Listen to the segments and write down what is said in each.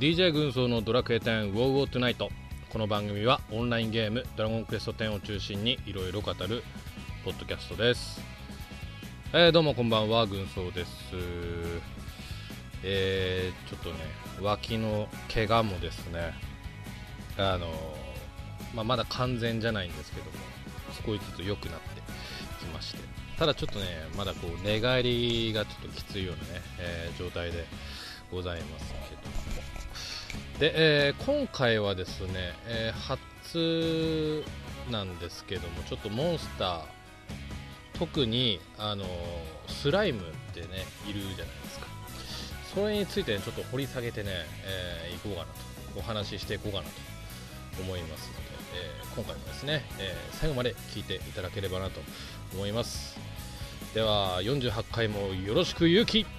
DJ 軍曹のドラクエ10ウォーウォートゥナイト。この番組はオンラインゲームドラゴンクエスト10を中心にいろいろ語るポッドキャストです。どうもこんばんは、軍曹です。ちょっとね、脇の怪我もですね、まだ完全じゃないんですけども、少しずつ良くなってきまして、ただちょっとね、まだこう寝返りがちょっときついようなね、状態でございますけども、で、今回はですね、初なんですけども、ちょっとモンスター、特にスライムってねいるじゃないですか。それについて、ね、ちょっと掘り下げてね、いこうかなと、お話ししていこうかなと思いますので、今回もですね、最後まで聞いていただければなと思います。では48回もよろしくゆうき。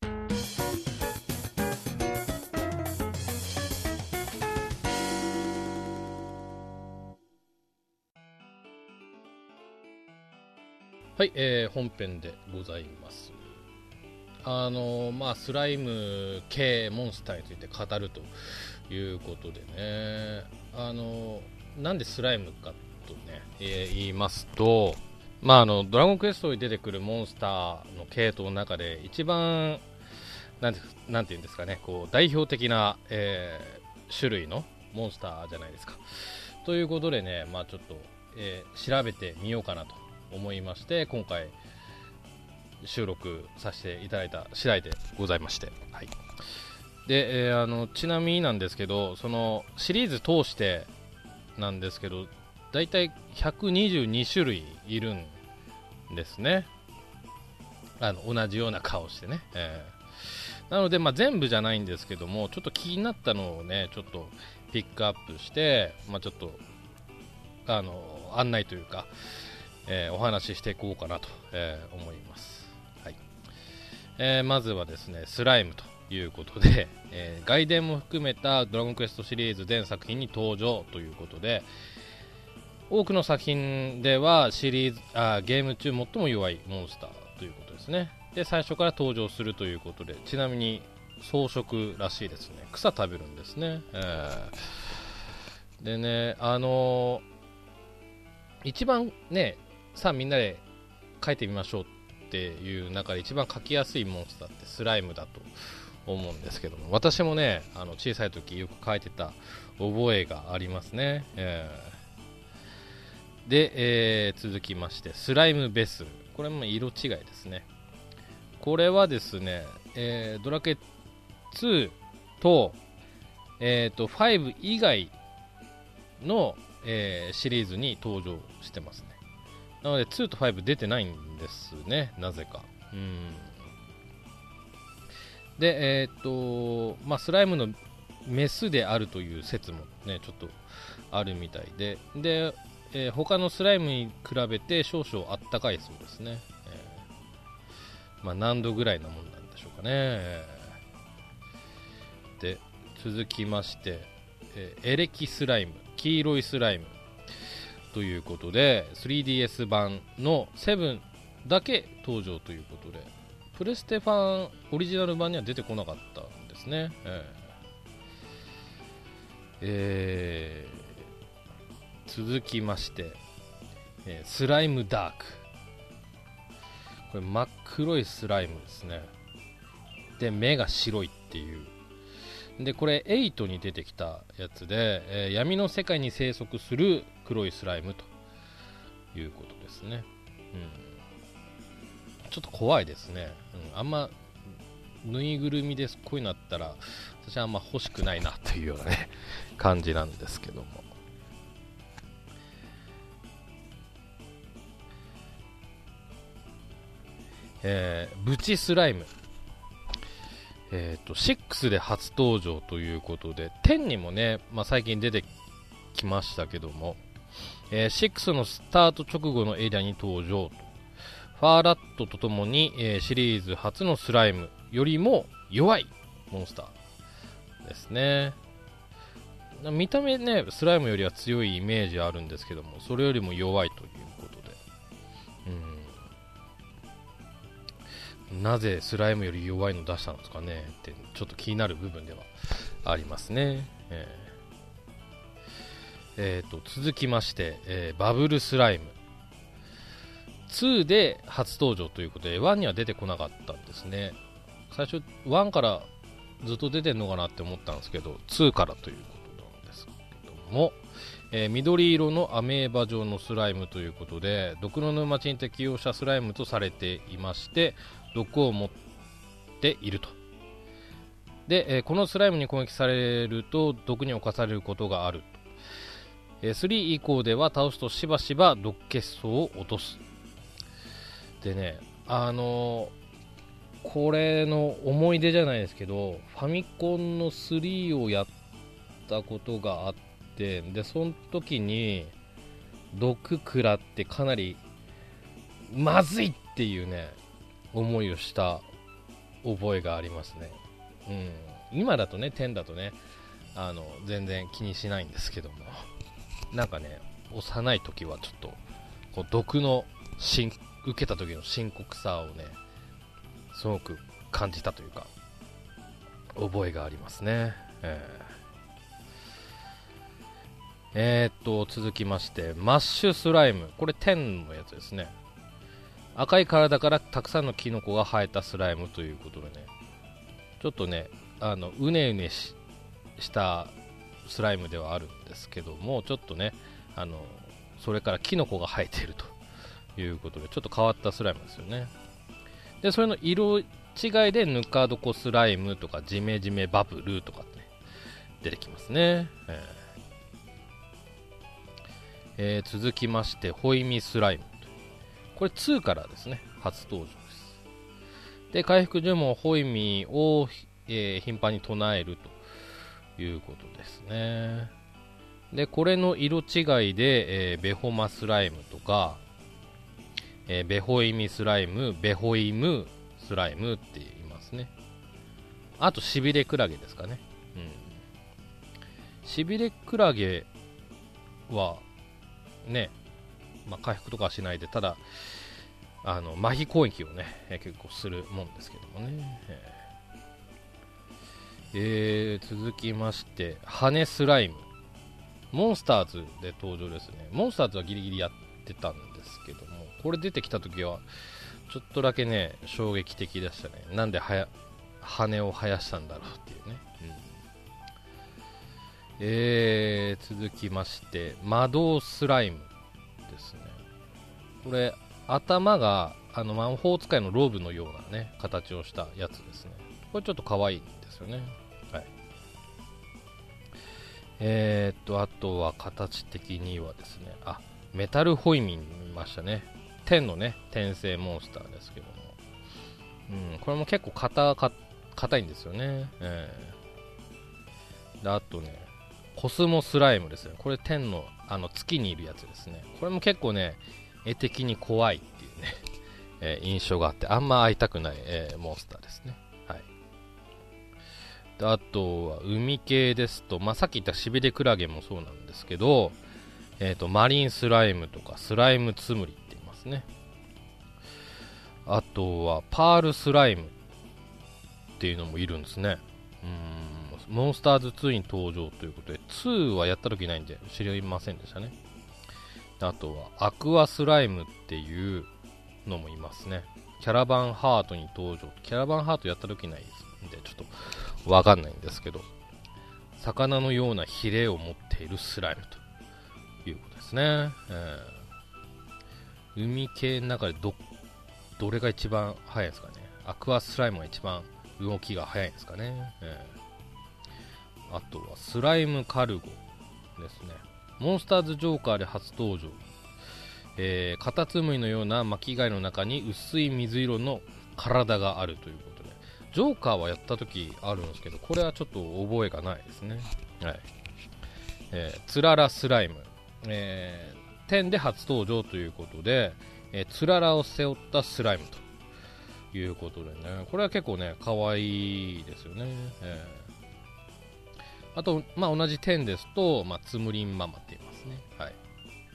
はい、本編でございます。スライム系モンスターについて語るということでね、なんでスライムかとね、言いますと、ドラゴンクエストに出てくるモンスターの系統の中で一番なんていうんですかね、こう代表的な、種類のモンスターじゃないですか。ということでね、ちょっと、調べてみようかなと思いまして、今回収録させていただいた次第でございまして、はい。で、ちなみになんですけど、そのシリーズ通してなんですけど、だいたい122種類いるんですね。同じような顔してね、なので、全部じゃないんですけども、ちょっと気になったのをね、ちょっとピックアップして、ちょっと案内というか、お話ししていこうかなと、思います。はい。まずはですね、スライムということで、外伝も含めたドラゴンクエストシリーズ全作品に登場ということで、多くの作品ではゲーム中最も弱いモンスターということですね。で、最初から登場するということで、ちなみに草食らしいですね。草食べるんですね。でね、一番ね、さあみんなで書いてみましょうっていう中で一番書きやすいモンスターってスライムだと思うんですけども、私もね、小さい時よく書いてた覚えがありますね。で、続きましてスライムベスル、これも色違いですね。これはですね、ドラクエ2と、5以外の、シリーズに登場してますね。なので2と5出てないんですね、なぜか。で、スライムのメスであるという説もね、ちょっとあるみたいで、他のスライムに比べて少々あったかいそうですね。何度ぐらいのもんなんでしょうかね。で、続きまして、エレキスライム、黄色いスライムということで 3DS 版の7だけ登場ということで、プレステファンオリジナル版には出てこなかったんですね。続きまして、スライムダーク、これ真っ黒いスライムですね。で、目が白いっていう。で、これ8に出てきたやつで、闇の世界に生息する黒いスライムということですね。ちょっと怖いですね。あんまぬいぐるみでこういうのあったら私はあんま欲しくないなというようなね感じなんですけども、ブチスライム、6で初登場ということで、10にもね、最近出てきましたけども、6のスタート直後のエリアに登場と。ファーラットとともに、シリーズ初のスライムよりも弱いモンスターですね。見た目ね、スライムよりは強いイメージあるんですけども、それよりも弱いということで、なぜスライムより弱いの出したんですかねってちょっと気になる部分ではありますね。続きまして、バブルスライム2で初登場ということで、1には出てこなかったんですね。最初1からずっと出てんのかなって思ったんですけど、2からということなんですけども、緑色のアメーバ状のスライムということで、毒の沼地に適応したスライムとされていまして、毒を持っていると。で、このスライムに攻撃されると毒に侵されることがあると。3以降では倒すとしばしば毒血素を落とす。でね、これの思い出じゃないですけど、ファミコンの3をやったことがあって、でその時に毒食らってかなりまずいっていうね思いをした覚えがありますね。今だとね、10だとね、全然気にしないんですけども、なんかね、幼い時はちょっとこう毒の受けた時の深刻さをねすごく感じたというか覚えがありますね。続きましてマッシュスライム、これ10のやつですね。赤い体からたくさんのキノコが生えたスライムということでね、ちょっとねうねうねしたスライムではあるんですけども、ちょっとねそれからキノコが生えているということで、ちょっと変わったスライムですよね。でそれの色違いでぬか床スライムとかジメジメバブルとかって、ね、出てきますね。続きましてホイミスライム、これ2からですね初登場です。で回復呪文ホイミを、頻繁に唱えるということですね。でこれの色違いで、ベホマスライムとか、ベホイミスライム、ベホイムスライムって言いますね。あとしびれクラゲですかね。しびれクラゲはね、回復とかはしないで、ただ麻痺攻撃をね、結構するもんですけどもね。続きまして羽スライム、モンスターズで登場ですね。モンスターズはギリギリやってたんですけども、これ出てきた時はちょっとだけね衝撃的でしたね。なんで羽を生やしたんだろうっていうね。続きまして魔導スライムですね。これ頭が魔法使いのローブのようなね形をしたやつですね。これちょっと可愛いんですよね。はい。あとは形的にはですね、メタルホイミン見ましたね。天のね転生モンスターですけども、これも結構硬いんですよね。であとねコスモスライムですね。これ天の月にいるやつですね。これも結構ね絵的に怖いっていうね、印象があって、あんま会いたくない、モンスターですね。はい。であとは海系ですと、さっき言ったしびれクラゲもそうなんですけど、マリンスライムとかスライムツムリって言いますね。あとはパールスライムっていうのもいるんですね。モンスターズ2に登場ということで、2はやった時ないんで知りませんでしたね。あとはアクアスライムっていうのもいますね。キャラバンハートに登場。キャラバンハートやった時ないんでちょっとわかんないんですけど、魚のようなヒレを持っているスライムということですね。海系の中でどれが一番速いですかね。アクアスライムが一番動きが速いんですかね。あとはスライムカルゴですね。モンスターズジョーカーで初登場。カタツムリのような巻貝の中に薄い水色の体があるということで、ジョーカーはやった時あるんですけど、これはちょっと覚えがないですね。はい。つららスライム、10で初登場ということで、つららを背負ったスライムということでね、これは結構ね可愛いですよね。あと、同じ10ですと、つむりんママって言いますね。はい。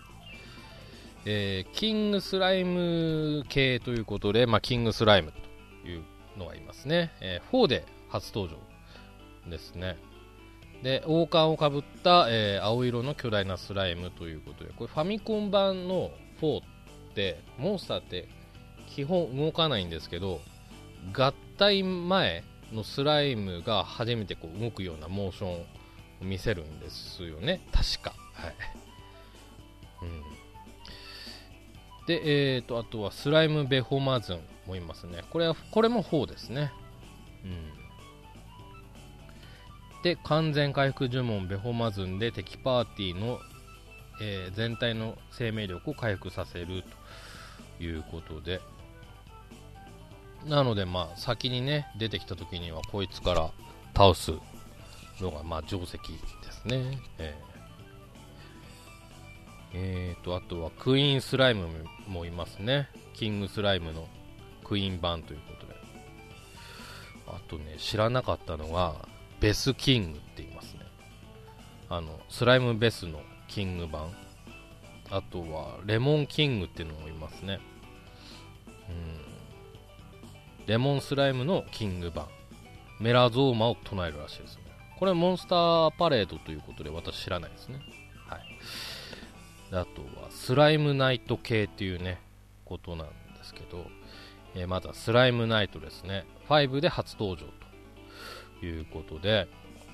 キングスライム系ということで、キングスライムというのがいますね。4で初登場ですね。 で王冠をかぶった、青色の巨大なスライムということで、これファミコン版の4ってモンスターって基本動かないんですけど、合体前のスライムが初めてこう動くようなモーションを見せるんですよね、確か。はい、で、あとはスライムベホマズンもいますね。これも4ですね。で完全回復呪文ベホマズンで敵パーティーの、全体の生命力を回復させるということで、なのでまあ先にね出てきた時にはこいつから倒すのがまあ定石ですね。あとはクイーンスライムもいますね。キングスライムのクイーン版ということで、あとね知らなかったのがベスキングって言いますね。スライムベスのキング版、あとはレモンキングっていうのもいますね。レモンスライムのキング版、メラゾーマを唱えるらしいですね。これモンスターパレードということで私知らないですね。はい。あとはスライムナイト系っていうねことなんですけど、まずはスライムナイトですね。5で初登場ということで、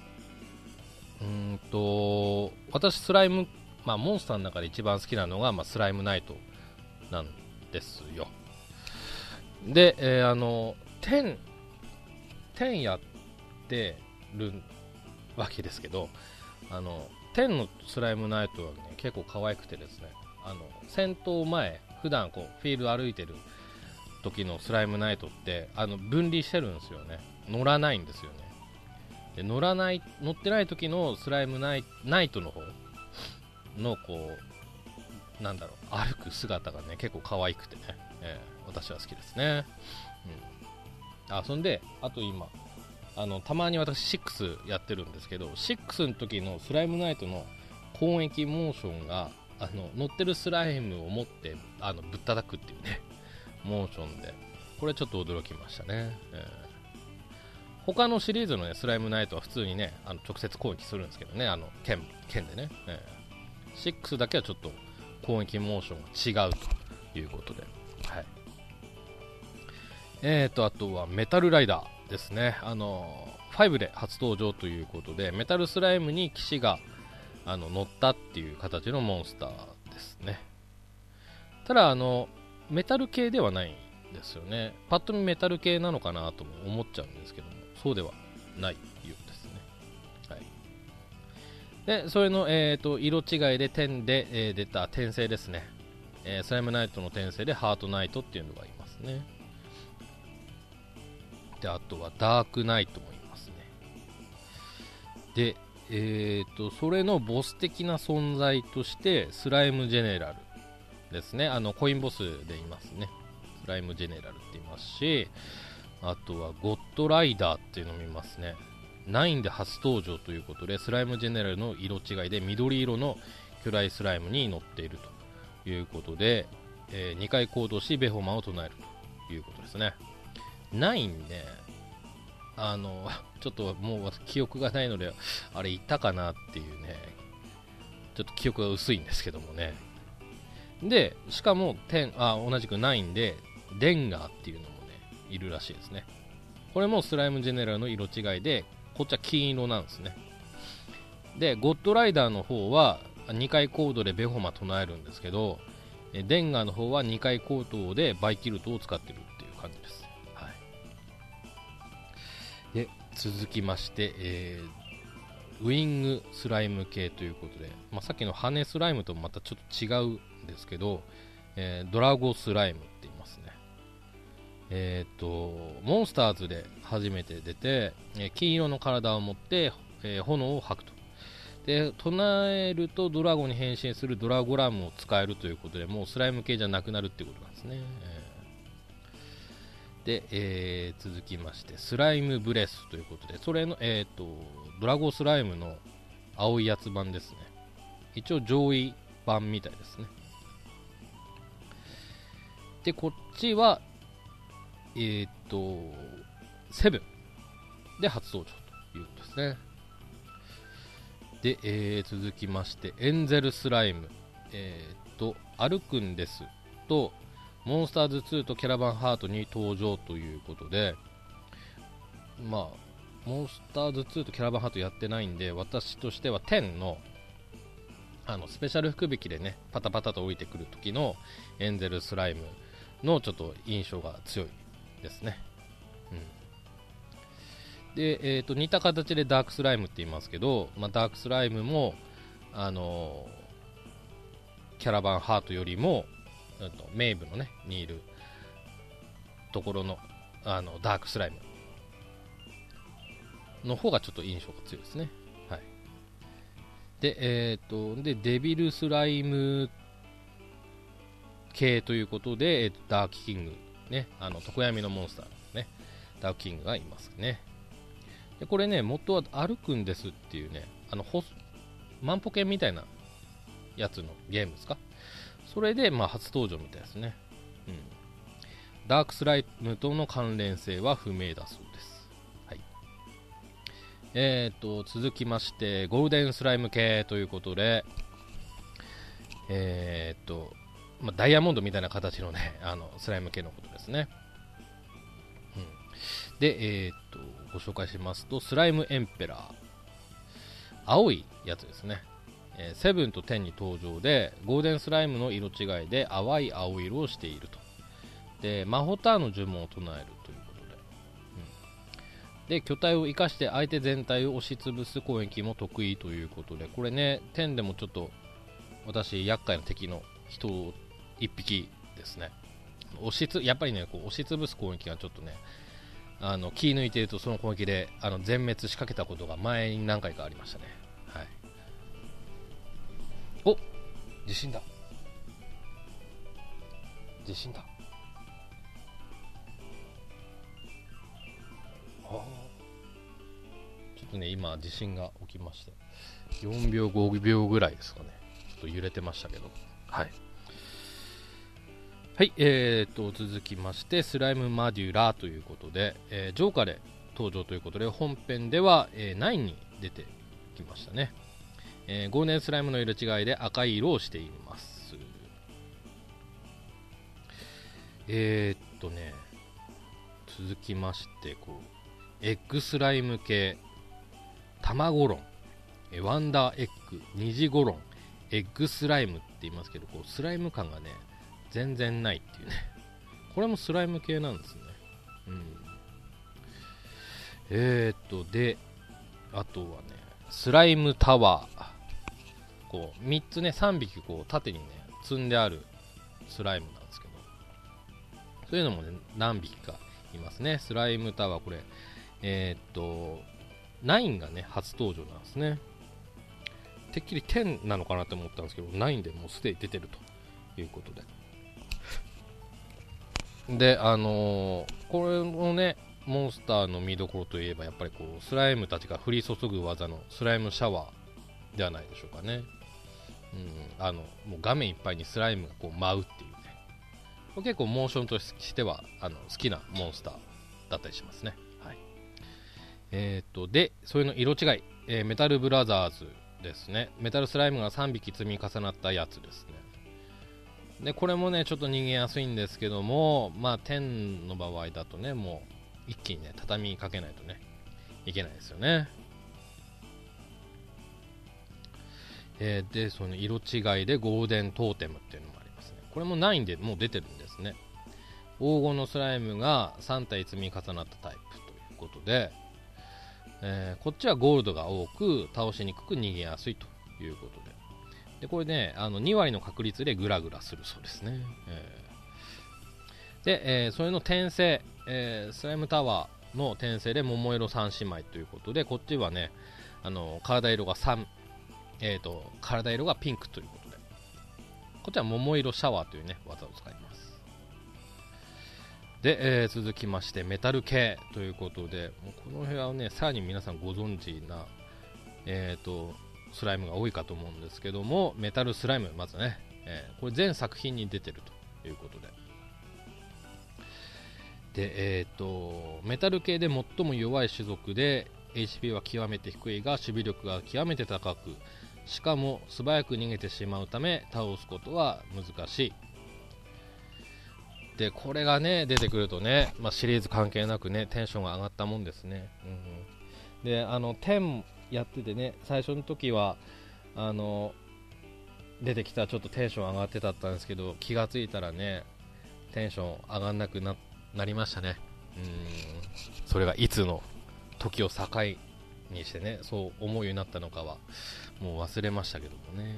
私スライム、モンスターの中で一番好きなのが、スライムナイトなんですよ。で、10やってるわけですけど、10のスライムナイトは、ね、結構可愛くてですね、戦闘前普段こうフィールド歩いてる時のスライムナイトって分離してるんですよね。乗らないんですよね。で乗ってない時のスライムナイトの方のこうなんだろう歩く姿がね結構可愛くてね、私は好きですね。そんであと今たまに私6やってるんですけど、6の時のスライムナイトの攻撃モーションが乗ってるスライムを持ってぶったたくっていうねモーションで、これちょっと驚きましたね。他のシリーズの、ね、スライムナイトは普通にね直接攻撃するんですけどね、剣でね、6だけはちょっと攻撃モーションが違うということで、はい。あとはメタルライダーですね。5で初登場ということで、メタルスライムに騎士が乗ったっていう形のモンスターですね。ただメタル系ではないんですよね。パッと見メタル系なのかなとも思っちゃうんですけども、そうではないようですね。はい。でそれの、色違いで10で、出た転生ですね。スライムナイトの転生でハートナイトっていうのがいますね。であとはダークナイトもいますね。でそれのボス的な存在としてスライムジェネラルですね。コインボスでいますね。スライムジェネラルって言いますし、あとはゴッドライダーっていうのもいますね。9で初登場ということで、スライムジェネラルの色違いで緑色の巨大スライムに乗っているということで、2回行動しベホマを唱えるということですね。9ね、ちょっともう記憶がないのであれいたかなっていうね、ちょっと記憶が薄いんですけどもね。でしかも同じく9でデンガーっていうのもねいるらしいですね。これもスライムジェネラルの色違いで、こっちは金色なんですね。でゴッドライダーの方は2回行動でベホマ唱えるんですけど、デンガーの方は2回行動でバイキルトを使ってるっていう感じです。はい。で続きまして、ウィングスライム系ということで、さっきの羽スライムとまたちょっと違うんですけど、ドラゴスライムって言いますね。モンスターズで初めて出て、金色の体を持って、炎を吐くと。で唱えるとドラゴンに変身するドラゴラムを使えるということで、もうスライム系じゃなくなるっていうことなんですね。で、続きましてスライムブレスということで、それの、ドラゴスライムの青いやつ版ですね。一応上位版みたいですね。でこっちは7で初登場ということですね。 で、続きましてエンゼルスライム、歩くんですとモンスターズ2とキャラバンハートに登場ということで、まあモンスターズ2とキャラバンハートやってないんで、私としては10のスペシャル福引きでねパタパタと降りてくる時のエンゼルスライムのちょっと印象が強いですね。で、似た形でダークスライムって言いますけど、ダークスライムもキャラバンハートよりもメイブのねにいるところのダークスライムの方がちょっと印象が強いですね。はい。で、デビルスライム系ということで、ダークキングね、常闇のモンスターね、ダークキングがいますね。でこれね、元は歩くんですっていうね、万歩計みたいなやつのゲームですか。それで初登場みたいですね。ダークスライムとの関連性は不明だそうです。はい。続きましてゴールデンスライム系ということで、ダイヤモンドみたいな形のねスライム系のことですね。で、ご紹介しますとスライムエンペラー、青いやつですね。セブンと10に登場で、ゴールデンスライムの色違いで淡い青色をしていると。でマホターの呪文を唱えるということで、で巨体を生かして相手全体を押しつぶす攻撃も得意ということで、これね10でもちょっと私厄介な敵の人1匹ですね。やっぱりねこう押しつぶす攻撃がちょっとね気抜いているとその攻撃で全滅しかけたことが前に何回かありましたね。はい。お、地震だ。地震だ。ちょっとね今地震が起きまして4秒5秒ぐらいですかね、ちょっと揺れてましたけど、はいはい。続きましてスライムマデュラーということで、ジョーカーで登場ということで、本編では、9に出てきましたね。ゴールデンスライムの色違いで赤い色をしています。続きましてエッグスライム系、タマゴロン、ワンダーエッグ、ニジゴロン、エッグスライムって言いますけど、スライム感がね全然ないっていうね。これもスライム系なんですね。であとはねスライムタワー、3つね3匹縦にね積んであるスライムなんですけど、そういうのもね何匹かいますね。スライムタワー、これ9がね初登場なんですね。てっきり10なのかなって思ったんですけど、9でもうすでに出てるということで、でこれのねモンスターの見どころといえばやっぱりスライムたちが降り注ぐ技のスライムシャワーではないでしょうかね。もう画面いっぱいにスライムが舞うっていうね、これ結構モーションとしては好きなモンスターだったりしますね。はい。でそれの色違い、メタルブラザーズですね。メタルスライムが3匹積み重なったやつですね。でこれもねちょっと逃げやすいんですけども、10の場合だとねもう一気にね畳みかけないとねいけないですよね。でその色違いでゴールデントーテムっていうのもありますね。これも9でもう出てるんですね。黄金のスライムが3体積み重なったタイプということで、こっちはゴールドが多く倒しにくく逃げやすいということで、これね2割の確率でグラグラするそうですね。で、それの転生、スライムタワーの転生で桃色3姉妹ということで、こっちはね体色が3、体色がピンクということで、こっちは桃色シャワーというね技を使います。で、続きましてメタル系ということで、もうこの辺はねさらに皆さんご存知なスライムが多いかと思うんですけども、メタルスライムまずね、これ全作品に出てるということで、メタル系で最も弱い種族で、 HP は極めて低いが守備力が極めて高く、しかも素早く逃げてしまうため倒すことは難しい。でこれがね出てくるとね、シリーズ関係なくねテンションが上がったもんですね。で10やっててね、最初の時は出てきたらちょっとテンション上がってたんですけど、気がついたらねテンション上がんなく なりましたね。それがいつの時を境にしてねそう思うようになったのかはもう忘れましたけどもね。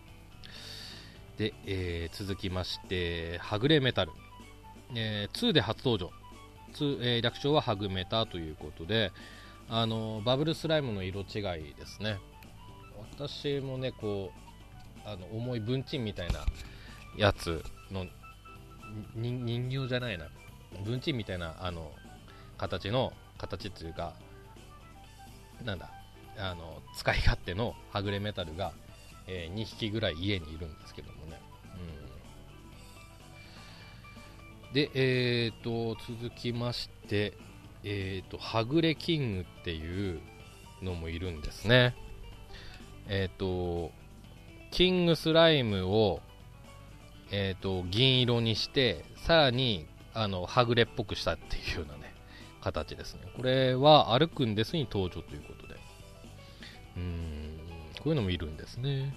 で、続きましてはぐれメタル、2で初登場、略称はハグメタということで、バブルスライムの色違いですね。私もねこう重い文鎮みたいなやつの人形じゃないな、文鎮みたいな形っていうかなんだ使い勝手のはぐれメタルが、2匹ぐらい家にいるんですけどもね。で、続きまして、はぐれキングっていうのもいるんですね。キングスライムを、銀色にしてさらにはぐれっぽくしたっていうようなね形ですね。これは歩くんですに登場ということで、こういうのもいるんですね。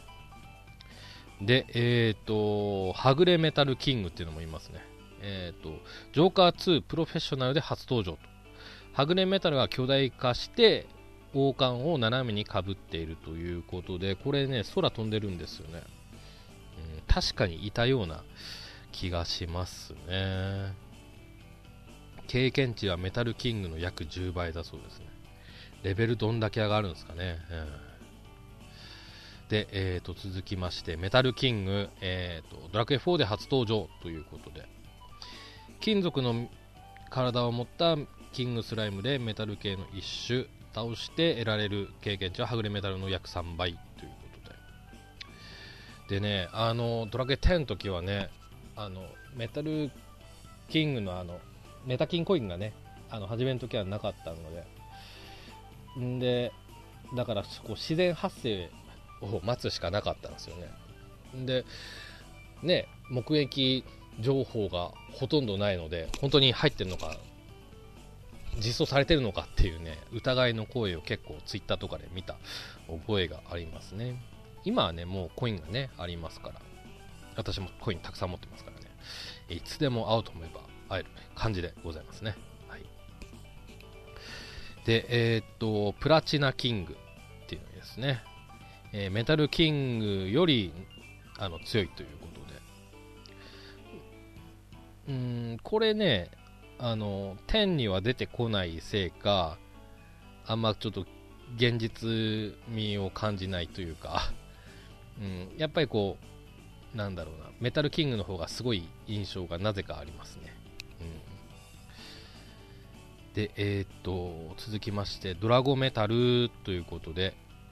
で、はぐれメタルキングっていうのもいますね。ジョーカー2プロフェッショナルで初登場と。はぐれメタルが巨大化して王冠を斜めにかぶっているということで、これね空飛んでるんですよね。確かにいたような気がしますね。経験値はメタルキングの約10倍だそうですね。レベルどんだけ上がるんですかね。で、続きましてメタルキング、ドラクエ4で初登場ということで、金属の体を持ったキングスライムでメタル系の一種倒して得られる経験値ははぐれメタルの約3倍ということで、でねドラクエ10の時はねメタルキングのメタキンコインがね初めの時はなかったのでだからこう自然発生を待つしかなかったんですよね。でね目撃情報がほとんどないので本当に入ってるのか実装されてるのかっていうね疑いの声を結構ツイッターとかで見た覚えがありますね。今はねもうコインがねありますから、私もコインたくさん持ってますからね、いつでも会おうと思えば会える感じでございますね。はい。でプラチナキングっていうのですね、メタルキングより強いということで、これね10には出てこないせいかあんまちょっと現実味を感じないというか、やっぱりこうなんだろうな、メタルキングの方がすごい印象がなぜかありますね。で続きましてドラゴメタルということで、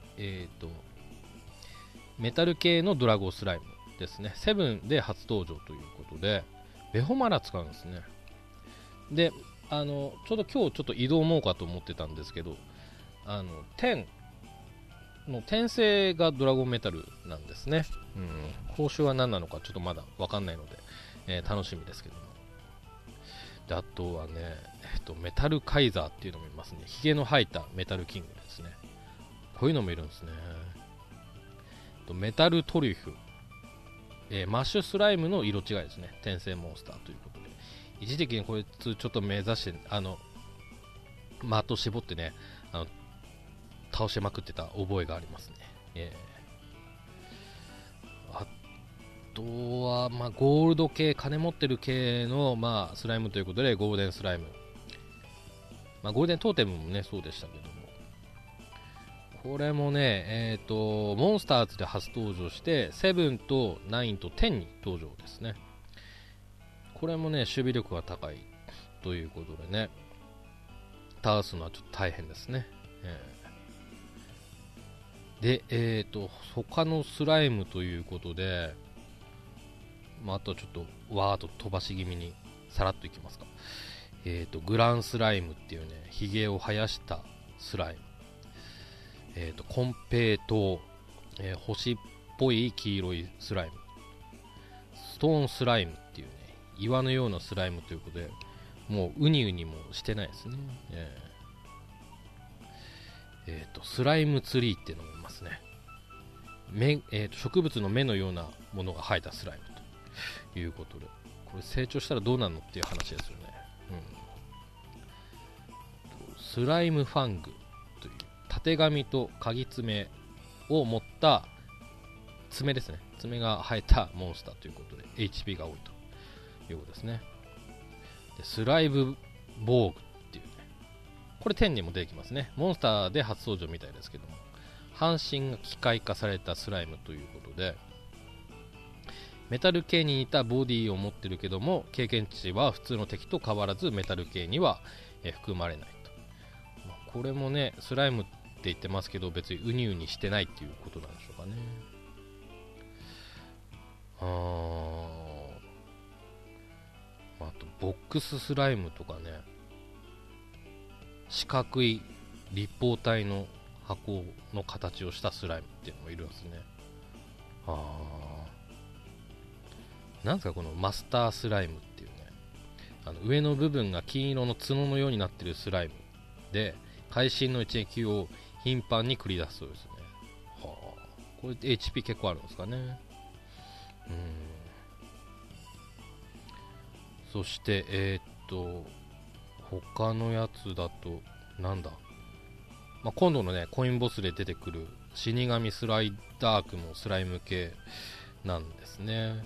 メタル系のドラゴスライムですね。セブンで初登場ということでベホマラ使うんですね。でちょうど今日ちょっと移動もうかと思ってたんですけど10の転生がドラゴンメタルなんですね。報酬は何なのかちょっとまだ分かんないので、楽しみですけども。であとはね、メタルカイザーっていうのもいますね。ヒゲの生えたメタルキングですね。こういうのもいるんですね。メタルトリュフ、マッシュスライムの色違いですね。転生モンスターということで、一時期にこいつちょっと目指して的絞ってね倒しまくってた覚えがありますね。あとは、ゴールド系、金持ってる系の、スライムということでゴールデンスライム、ゴールデントーテムもねそうでしたけども、これもね、モンスターズで初登場して7と9と10に登場ですね。これもね守備力が高いということでね倒すのはちょっと大変ですね。で他のスライムということで、あとはちょっとわーっと飛ばし気味にさらっといきますか。グランスライムっていうねヒゲを生やしたスライム、 コンペイトウ、星っぽい黄色いスライム、ストーンスライムっていうね、岩のようなスライムということで、もうウニウニもしてないですね。スライムツリーっていうのもいますね。植物の芽のようなものが生えたスライムということで、これ成長したらどうなるのっていう話ですよね。スライムファングというたてがみとかぎ爪を持った爪ですね。爪が生えたモンスターということで HP が多いということですね。でスライムボーグっていうね、これ10にも出てきますね。モンスターで初登場みたいですけども、半身が機械化されたスライムということで、メタル系に似たボディを持ってるけども、経験値は普通の敵と変わらずメタル系には含まれないと。これもね、スライムって言ってますけど、別にウニウニしてないっていうことなんでしょうかね。あとボックススライムとかね、四角い立方体の箱の形をしたスライムっていうのもいるんですね。なんですかこのマスタースライムっていうね、上の部分が金色の角のようになってるスライムで、会心の一撃を頻繁に繰り出すそうですね。これ HP 結構あるんですかね。そして他のやつだとなんだ、今度のねコインボスで出てくる死神スライダークもスライム系なんですね。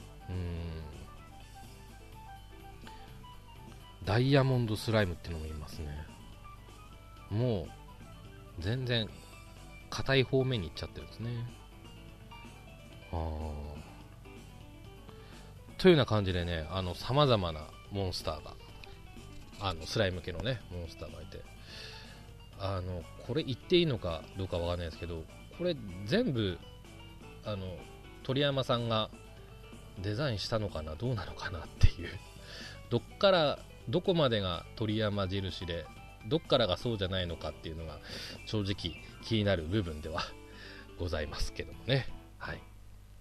ダイヤモンドスライムっていうのもいますね。もう全然硬い方面に行っちゃってるんですね。というような感じでね、様々なモンスターが、スライム系のねモンスターがいて、これ言っていいのかどうかわかんないですけど、これ全部鳥山さんがデザインしたのかな、どうなのかなっていう、どこまでが鳥山印でどっからがそうじゃないのかっていうのが正直気になる部分ではございますけどもね。はい。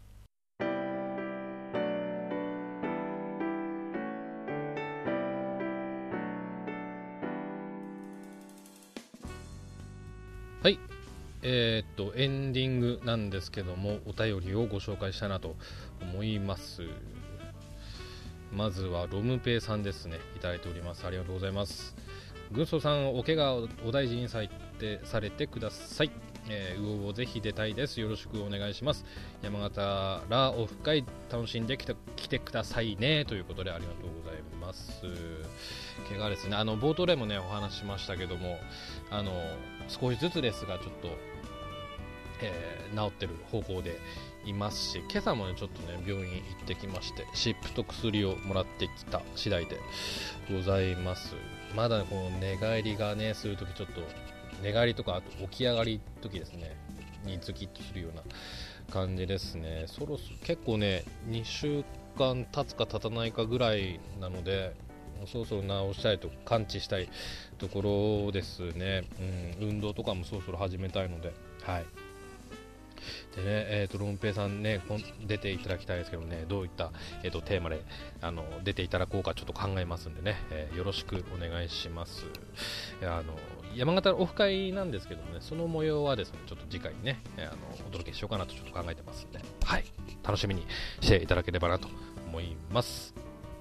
はい。エンディングなんですけども、お便りをご紹介したいなと思います。まずはロムペイさんですね、いただいております。ありがとうございます。軍曹さん、お怪我をお大事にされてください。魚をぜひ出たいです。よろしくお願いします。山形らオフ会楽しんで来てくださいね、ということでありがとうございます。怪我ですね、冒頭でもねお話ししましたけども、少しずつですがちょっと、治ってる方向でいますし、今朝もねちょっとね病院行ってきまして、湿布と薬をもらってきた次第でございます。まだこの寝返りがねするとき、ちょっと寝返りとかあと起き上がり時ですねにズキッとするような感じですね。結構ね2週間経つか経たないかぐらいなので、そろそろ直したいと完治したいところですね。運動とかもそろそろ始めたいので、はい。でね、ロンペイさんね出ていただきたいですけどね、どういった、テーマで出ていただこうかちょっと考えますんでね、よろしくお願いします。山形オフ会なんですけどもね、その模様はですねちょっと次回にね、お届けしようかなとちょっと考えてますんで、はい、楽しみにしていただければなと思います。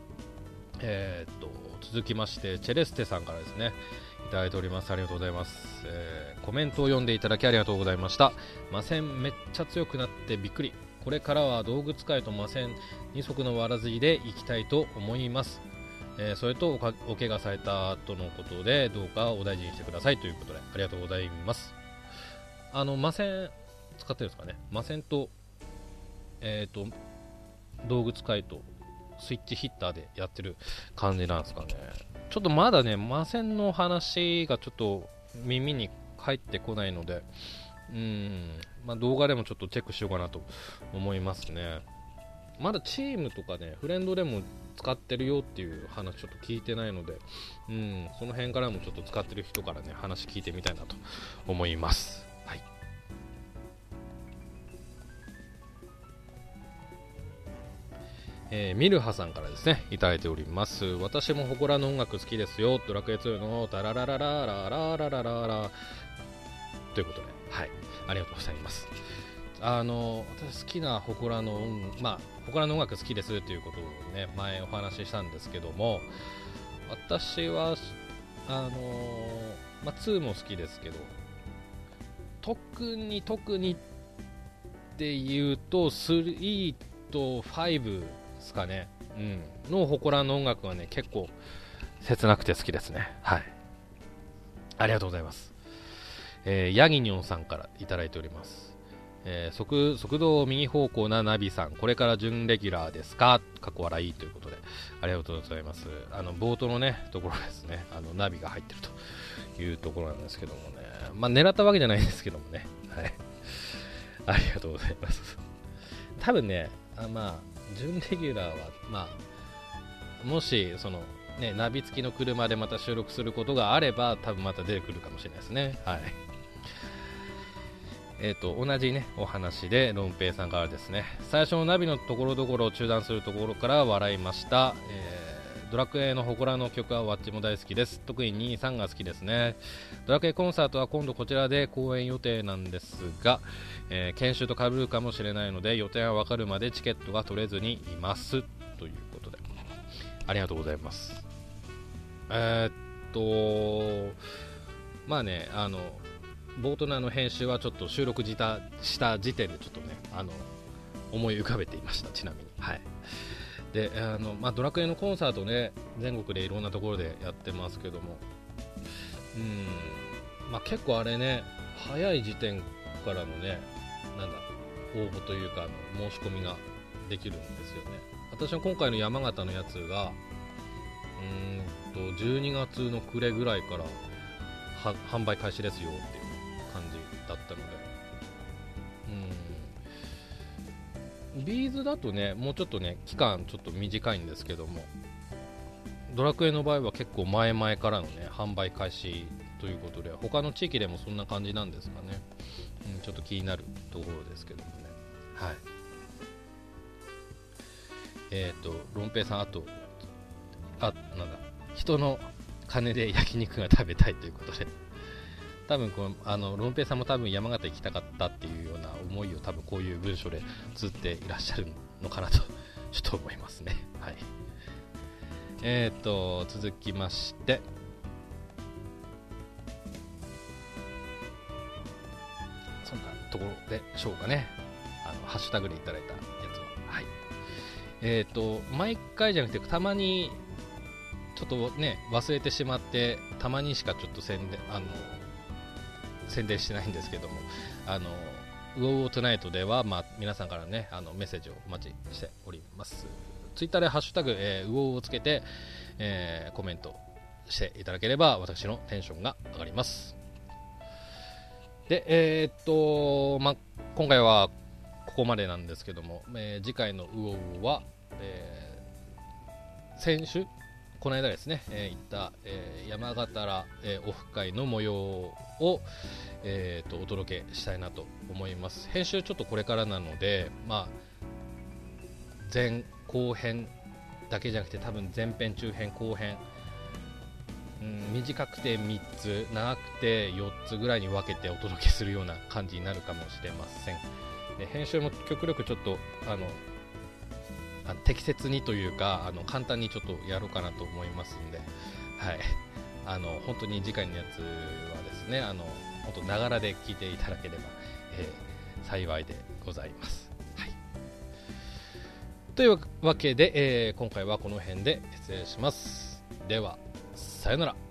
続きましてチェレステさんからですねいただいております。ありがとうございます。コメントを読んでいただきありがとうございました。魔線めっちゃ強くなってびっくり。これからは道具使いと魔線二足のわらじでいきたいと思います。それとお怪我されたとのことで、どうかお大事にしてくださいということでありがとうございます。魔線使ってるんですかね。魔線と道具使いとスイッチヒッターでやってる感じなんですかね。ちょっとまだね魔線の話がちょっと耳に入ってこないので、動画でもちょっとチェックしようかなと思いますね。まだチームとかねフレンドでも使ってるよっていう話ちょっと聞いてないので、その辺からもちょっと使ってる人からね話聞いてみたいなと思います。はい。 ミルハさんからですねいただいております。私も祠の音楽好きですよ、ドラクエ2のタララララララララララということで、はい、ありがとうございます。私好きな祠の祠の音楽好きですということをね前お話ししたんですけども、私は2も好きですけど、特にっていうと3と5ですかね、の祠の音楽はね結構切なくて好きですね。はい、ありがとうございます。ヤギニョンさんからいただいております。速度右方向なナビさん、これから準レギュラーですか、過去笑いということでありがとうございます。冒頭のねところですね、ナビが入ってるというところなんですけどもね、狙ったわけじゃないんですけどもね、はい、ありがとうございます。多分ね準レギュラーはもしそのねナビ付きの車でまた収録することがあれば多分また出てくるかもしれないですね。はい、同じねお話でロンペイさんからですね、最初のナビのところどころを中断するところから笑いました。ドラクエの祠の曲はワッチも大好きです。特に2、3が好きですね。ドラクエコンサートは今度こちらで公演予定なんですが、研修と被るかもしれないので予定が分かるまでチケットが取れずにいますということでありがとうございます。冒頭の編集はちょっと収録した時点でちょっとね思い浮かべていました。ちなみに、はい、でドラクエのコンサートね全国でいろんなところでやってますけども、結構あれね早い時点からのね応募というか申し込みができるんですよね。私は今回の山形のやつが12月の暮れぐらいから販売開始ですよっていう感じだったので、ビーズだとねもうちょっとね期間ちょっと短いんですけども、ドラクエの場合は結構前々からのね販売開始ということで、他の地域でもそんな感じなんですかね。ちょっと気になるところですけどもね。はい、ロンペイさん、人の金で焼肉が食べたいということで、多分ロンペイさんも多分山形行きたかったっていうような思いを多分こういう文章で綴っていらっしゃるのかなとちょっと思いますね。はい、続きましてそんなところでしょうかね。ハッシュタグでいただいたやつは、はい、毎回じゃなくてたまにちょっとね忘れてしまって、たまにしかちょっと宣伝してないんですけども、ウォーウォートゥナイトでは、皆さんからねメッセージをお待ちしております。ツイッターでハッシュタグ、ウォーウォーをつけて、コメントしていただければ私のテンションが上がります。で今回はここまでなんですけども、次回のウォーウォーは、先週この間ですね、行った、山形ら、オフ会の模様を、お届けしたいなと思います。編集ちょっとこれからなので、前後編だけじゃなくて多分前編中編後編、短くて3つ長くて4つぐらいに分けてお届けするような感じになるかもしれません。で編集も極力ちょっと適切にというか簡単にちょっとやろうかなと思いますんで、はい、本当に次回のやつはですね本当ながらで聞いていただければ、幸いでございます。はい、というわけで、今回はこの辺で失礼します。ではさよなら。